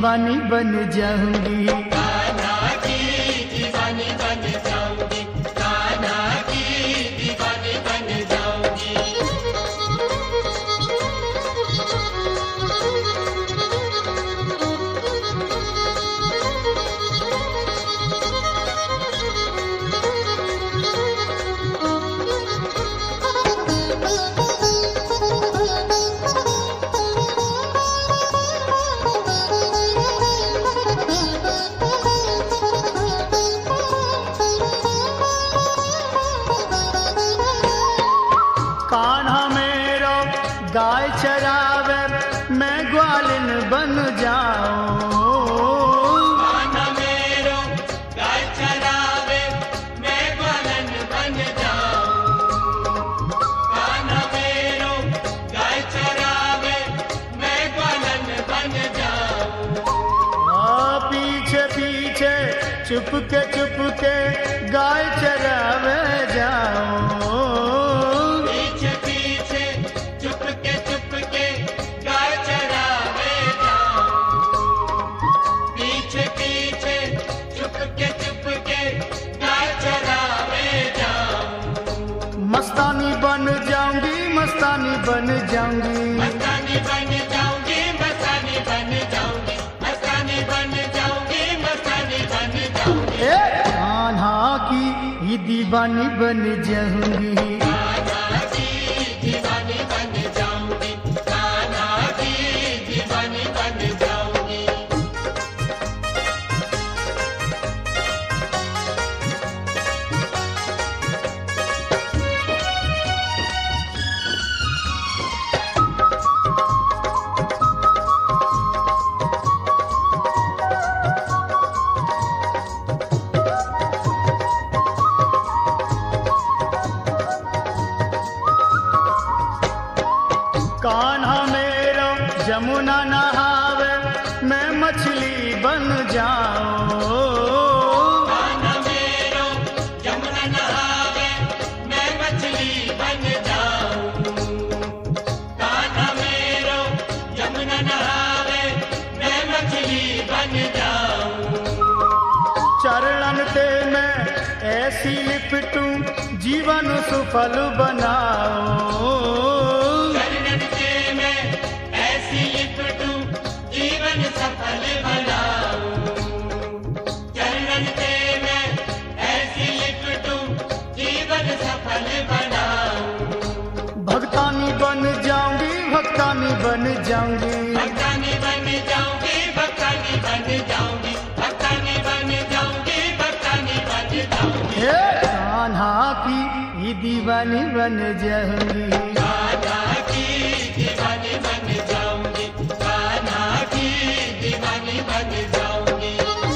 दीवानी बन जाऊंगी। कान्हा की दीवानी बन जाऊंगी, कान्हा की दीवानी बन जाऊंगी। कान्हा मेरो गाय चरावे मैं ग्वालिन बन जाऊं। कान्हा मेरो गाय चरावे मैं ग्वालन बन जाऊं। कान्हा मेरो गाय चरावे मैं ग्वालन बन जाऊं। पीछे पीछे चुपके गाय चरावे जाऊं। मस्तानी बन जाऊंगी, मस्तानी बन जाऊंगी, मस्तानी बन जाऊंगी, मस्तानी बन जाऊंगी, मस्तानी बन जाऊंगी, मस्तानी बन जाऊंगी। कान्हा की ही दीवानी बन जाऊंगी। कान्हा की दीवानी बन जाऊंगी, कान्हा की दीवानी बन जाऊंगी। कान्हा मेरो जमुना नहावे मैं मछली बन जाऊं। कान्हा मेरो जमुना नहावे मैं मछली बन जाऊं। कान्हा मेरो जमुना नहावे मैं मछली बन जाऊं। चरणन ते मैं ऐसी लिपटूं जीवन सुफल बनाऊं। जीवन सफल बनाऊं। चरणन पे मैं ऐसी लिपटूं, जीवन सफल बनाऊं। भक्तानी बन जाऊंगी, भक्तानी बन जाऊंगी, भक्तानी बन जाऊंगी, भक्तानी बन जाऊंगी, भक्तानी बन जाऊंगी, भक्तानी बन जाऊंगी। कान्हा की ही दीवानी बन जाऊंगी। कान्हा की दीवानी बन जाऊंगी, कान्हा की दीवानी बन जाऊंगी।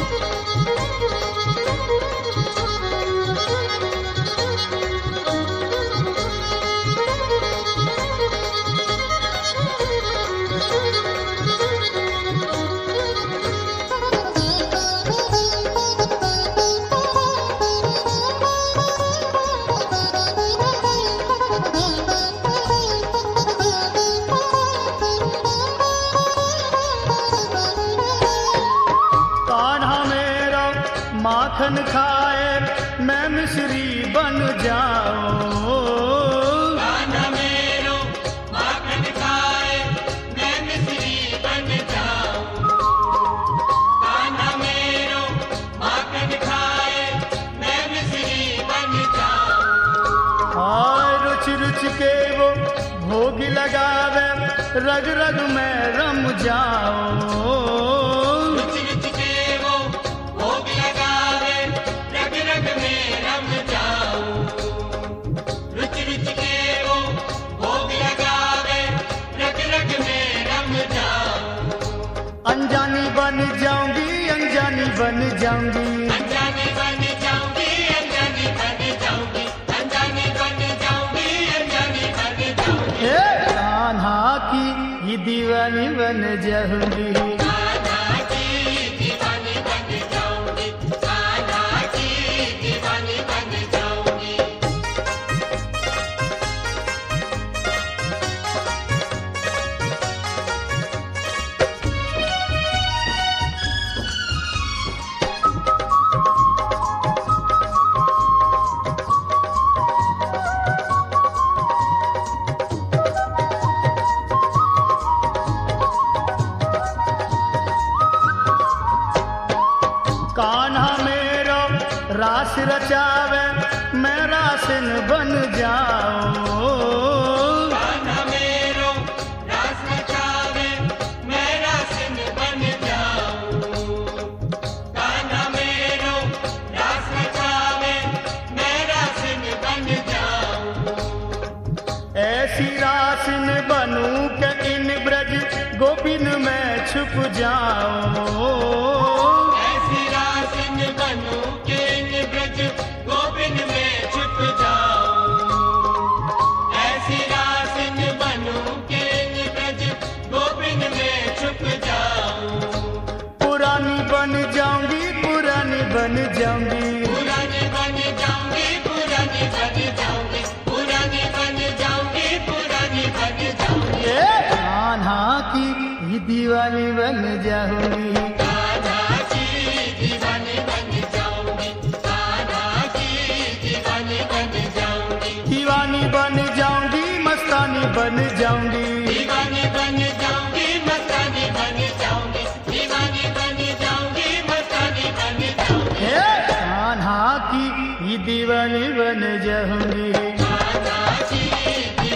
माखन खाए मैं मिश्री बन जाऊं। कान्हा मेरो माखन खाए मैं मिश्री बन जाऊं। कान्हा मेरो माखन खाए मैं मिश्री बन जाऊं। हाय रुच रुच के वो भोग लगावे रग रग में रम जाऊं। अनजानी बन जाऊंगी, अनजानी बन जाऊंगी, अनजानी बन जाऊंगी, अनजानी बन जाऊंगी, अनजानी बन जाऊंगी, अनजानी बन जाऊंगी। कान्हा की ही दीवानी बन जाऊंगी। कान्हा की दीवानी बन जाऊंगी, कान्हा की दीवानी बन जाऊंगी। रचावे मैं रासिन बन जाऊं। कान्हा मेरो रास रचावे मैं रासिन बन जाऊं। कान्हा मेरो रास रचावे मैं रासिन बन जाऊं। ऐसी रासिन बनूं कि इन ब्रज गोपिन में छुप जाऊं। ऐसी रासिन बनूं कि इन ब्रज गोपिन में छुप जाऊं। ऐसी रासिन बनूं कि इन ब्रज गोपिन में छुप जाऊं। पुरानी बन जाऊंगी, पुरानी बन जाऊंगी, पुरानी बन जाऊंगी, पुरानी बन जाऊंगी, पुरानी बन जाऊंगी, पुरानी बन जाऊंगी। कान्हा की ही दीवानी बन जाऊंगी। कान्हा की दीवानी बन जाऊंगी। कान्हा की दीवानी बन जाऊंगी। दीवानी बन जाऊंगी, मस्तानी बन जाऊंगी। दीवानी बन जाऊंगी, मस्तानी बन जाऊंगी। दीवानी बन जाऊंगी, मस्तानी बन जाऊंगी। कान्हा की ही दीवानी बन जाऊंगी। कान्हा की